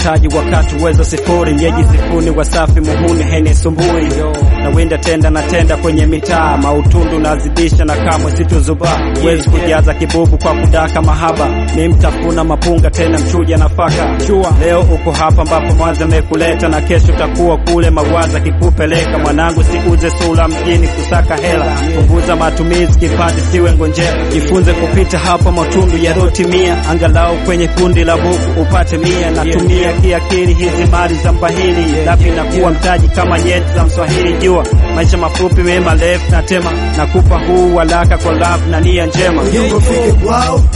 mtaji wakati uwezo sifuri, nyeji sifuni wasafi muhuni hene sumbui. Na wenda tenda na tenda kwenye mitaa, mautundu nazidisha na kamwe situzuba. Wezi kujaza kibubu kwa kudaka mahaba, ni mtafuna mapunga tena mchuja nafaka. Leo uko hapa ambapo mwanza mekuleta, na kesho takuwa kule mawaza kikupeleka. Mwanangu siuze sula mjini kusaka hela, punguza matumizi kipati siwe ngonjera. Jifunze kupita hapa matundu ya roti 100, angalau kwenye kundi la buku upate 100. Natumia kiakili hizi mali za mbahili, lapi nakuwa mtaji kama nyeti za Mswahili. Jua maisha mafupi mema left na tema, nakupa huu walaka kwa love na nia njema. Fike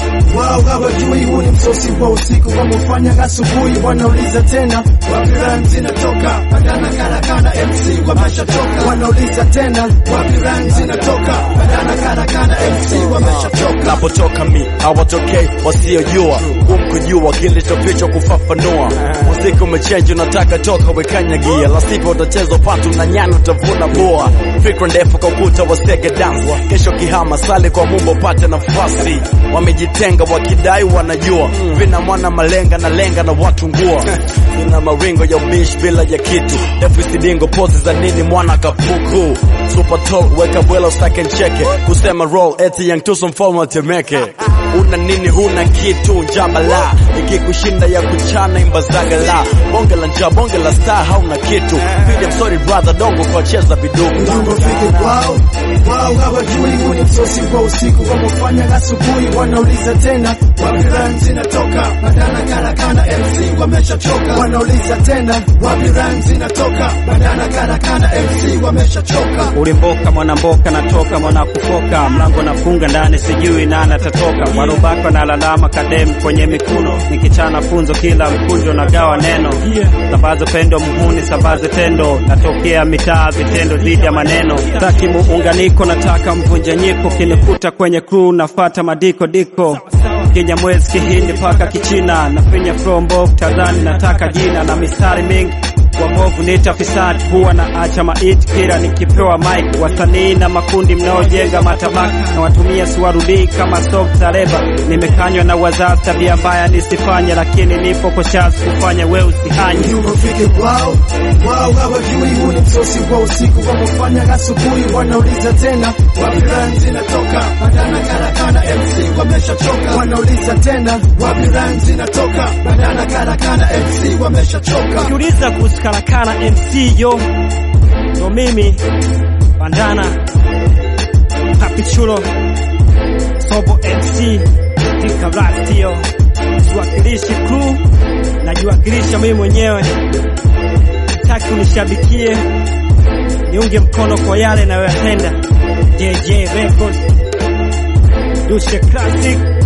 wao hawajui huu ni msosi wa usiku wamefanya asubuhi. Wanauliza tena wapi rhymes zinatoka, badana karakana MC wameshachoka. Wanauliza tena wapi rhymes zinatoka, badana karakana MC wameshachoka. Napotoka mi hawatokei wasiojua, kujua kilichofichwa kufafanua. Muziki umechange unataka toka wekanyagia, la sivyo utachezwa patu na nyani utavuna boa. Fikra ndefu kwa ukuta wa Sege dance, kesho kihama sali kwa Mungu pate nafasi. Wamejitenga wakidai wanajua, vina mwana malenga na lenga na watu ngua. Vina maringo ya ubish bila ya kitu, FCDingo pose za nini mwana kapuku. Super tall weka bwela second cheke, kusema roll eti young tuso mfalme temeke. Una nini huna kitu njambala, ikikushinda ya kuchana imbazagala. Bonge la njaa bonge la star hauna kitu, I'm sorry brother dongo kwa cheza vidugu. Fike wao hawajui huu ni msosi kwa usiku wamefanya asubuhi. Wanauliza tena wapi rhymes zinatoka, badana karakana MC wameshachoka. Wanauliza tena wapi rhymes zinatoka, badana karakana MC wameshachoka. Ulimboka mwana mboka natoka mwana kufoka, mlango nafunga ndani sijui nani atatoka. Warubaka na lalama kadem kwenye mikuno, nikichana funzo kila mkunjo na gawa neno. Sambazo pendo muhuni sambazo tendo, natokea mitaa vitendo zidi ya maneno. Taki muunganiko nataka mvunjanyiko, kinikuta kwenye crew nafata madiko diko. Kinyamwezi kihindi paka kichina, nafinya flow mbovu Tanzania nataka jina. Na mistari mingi wabovu nita fisadi, huwa na acha maiti kila nikipewa mic. Wasanii na makundi mnaojenga matabaka, na watumia siwarudii kama soft zareba. Nimekanywa na wazazi tabia mbaya nisifanye, lakini nipo kwa chance kufanya we usihanye. Fike wao hawajui huu ni msosi wa usiku wamefanya asubuhi. Wanauliza tena wapi rhymes zinatoka, badana karakana MC wameshachoka. Wanauliza tena wapi rhymes zinatoka, badana karakana MC wameshachoka. Ukiuliza kuhusu karakana MC yo ndo mimi Bandana Papi Chulo Sobo MC Tika Rastio, juwakilishi crew na juwakilisha mimi mwenyewe. Taki unishabikie, niunge mkono kwa yale na yoyatenda. JJ Records Dushe Classic.